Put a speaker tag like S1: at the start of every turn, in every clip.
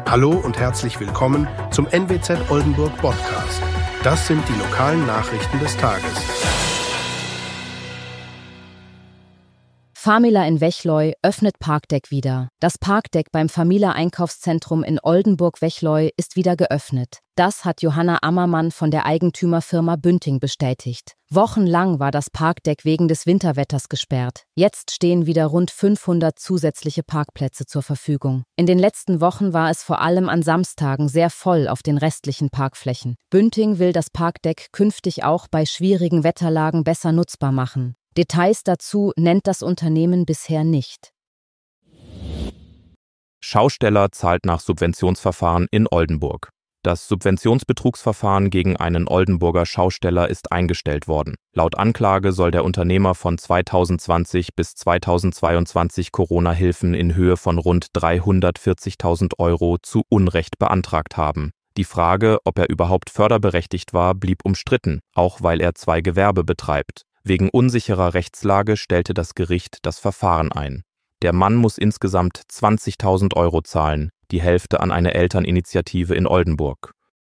S1: Hallo und herzlich willkommen zum NWZ Oldenburg Podcast. Das sind die lokalen Nachrichten des Tages.
S2: Famila in Wechleu öffnet Parkdeck wieder. Das Parkdeck beim Famila Einkaufszentrum in Oldenburg-Wechleu ist wieder geöffnet. Das hat Johanna Ammermann von der Eigentümerfirma Bünding bestätigt. Wochenlang war das Parkdeck wegen des Winterwetters gesperrt. Jetzt stehen wieder rund 500 zusätzliche Parkplätze zur Verfügung. In den letzten Wochen war es vor allem an Samstagen sehr voll auf den restlichen Parkflächen. Bünding will das Parkdeck künftig auch bei schwierigen Wetterlagen besser nutzbar machen. Details dazu nennt das Unternehmen bisher nicht.
S3: Schausteller zahlt nach Subventionsverfahren in Oldenburg. Das Subventionsbetrugsverfahren gegen einen Oldenburger Schausteller ist eingestellt worden. Laut Anklage soll der Unternehmer von 2020 bis 2022 Corona-Hilfen in Höhe von rund 340.000 € zu Unrecht beantragt haben. Die Frage, ob er überhaupt förderberechtigt war, blieb umstritten, auch weil er 2 Gewerbe betreibt. Wegen unsicherer Rechtslage stellte das Gericht das Verfahren ein. Der Mann muss insgesamt 20.000 € zahlen, die Hälfte an eine Elterninitiative in Oldenburg.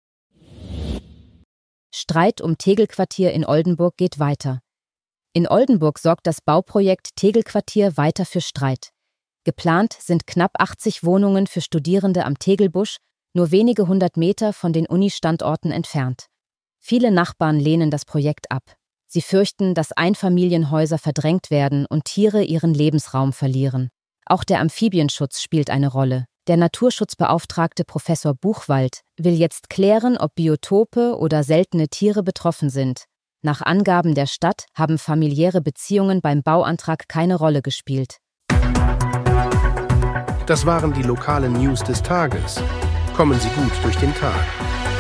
S2: Streit um Tegelquartier in Oldenburg geht weiter. In Oldenburg sorgt das Bauprojekt Tegelquartier weiter für Streit. Geplant sind knapp 80 Wohnungen für Studierende am Tegelbusch, nur wenige 100 Meter von den Uni-Standorten entfernt. Viele Nachbarn lehnen das Projekt ab. Sie fürchten, dass Einfamilienhäuser verdrängt werden und Tiere ihren Lebensraum verlieren. Auch der Amphibienschutz spielt eine Rolle. Der Naturschutzbeauftragte Professor Buchwald will jetzt klären, ob Biotope oder seltene Tiere betroffen sind. Nach Angaben der Stadt haben familiäre Beziehungen beim Bauantrag keine Rolle gespielt.
S1: Das waren die lokalen News des Tages. Kommen Sie gut durch den Tag.